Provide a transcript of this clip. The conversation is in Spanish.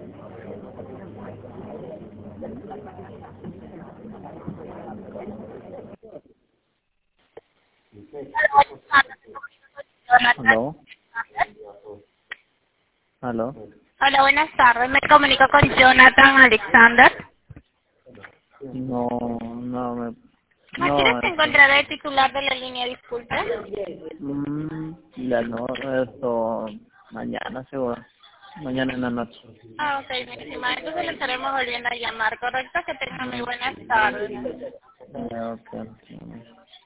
Aló. Aló. Hola, buenas tardes. Me comunico con Jonathan Alexander. No, no me... ¿A quién No, se encontrará el titular de la línea, disculpe? ya no, esto... Mañana seguro. Mañana en la noche. Ah, ok, mi estimada. Entonces le estaremos volviendo a llamar, ¿correcto? Que tenga muy buenas tardes. Ok.